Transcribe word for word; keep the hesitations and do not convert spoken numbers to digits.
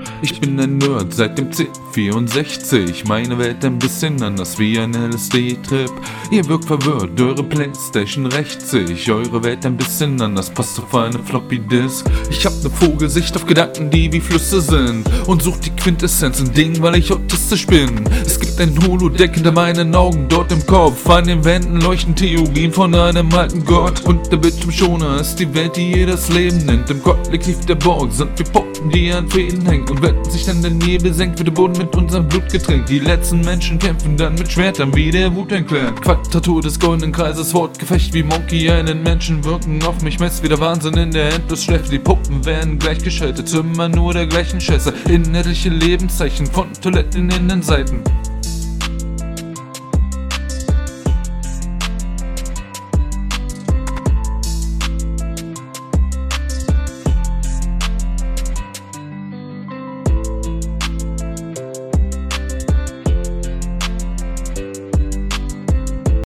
Ich bin ein Nerd seit dem C vierundsechzig. Meine Welt ein bisschen anders wie ein L S D-Trip. Ihr wirkt verwirrt, eure Playstation rächt sich. Eure Welt ein bisschen anders, passt auf eine Floppy-Disk. Ich hab ne Vogelsicht auf Gedanken, die wie Flüsse sind, und such die Quintessenz in Dingen, weil ich autistisch bin. Es gibt ein Holodeck hinter meinen Augen, dort im Kopf. An den Wänden leuchten Theorien von einem alten Gott. Und der Bildschirmschoner ist die Welt, die ihr das Leben nennt. Im Kollektiv der Borg sind wir Puppen, die an Fäden hängen. Und wenn sich dann der Nebel senkt, wird der Boden mit unserem Blut getränkt. Die letzten Menschen kämpfen dann mit Schwertern, wie der Wu-Tang Clan. Quadratur des goldenen Kreises, Wortgefecht wie Monkey einen Menschen wirken auf mich. Mess wieder Wahnsinn in der Endlosschleife. Die Puppen werden gleichgeschaltet, immer nur der gleichen Scheiße. Innerliche Lebenszeichen von Toiletten in den Seiten.